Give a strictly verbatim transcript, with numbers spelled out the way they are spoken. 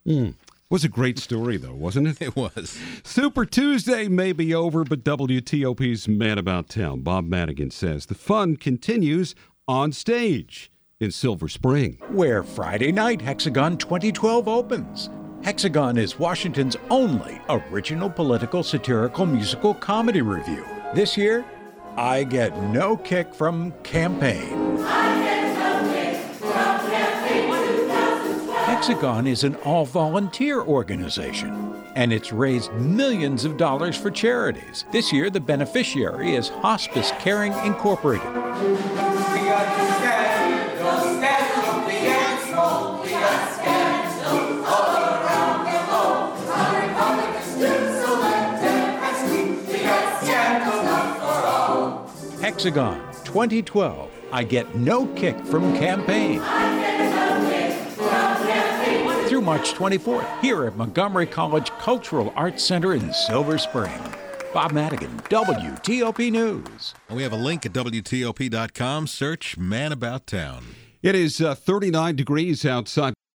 Mm. Was a great story, though, wasn't it? It was. Super Tuesday may be over, but W T O P's Man About Town, Bob Madigan, says the fun continues on stage in Silver Spring, where Friday night Hexagon twenty twelve opens. Hexagon is Washington's only original political satirical musical comedy review. This year, I Get No Kick from Campaign. I get no kick from Campaign twenty twelve. Hexagon is an all-volunteer organization, and it's raised millions of dollars for charities. This year, the beneficiary is Hospice Caring Incorporated. We got scandals, those scandals, we got smoke, we got scandals all around the globe. Our Republicans do select Democrats, we got scandals not for all. Hexagon twenty twelve. I Get No Kick from Campaign. I get no kick from Campaign. Through March twenty-fourth, here at Montgomery College Cultural Arts Center in Silver Spring. Bob Madigan, W T O P News. And we have a link at W T O P dot com. Search Man About Town. It is uh, thirty-nine degrees outside.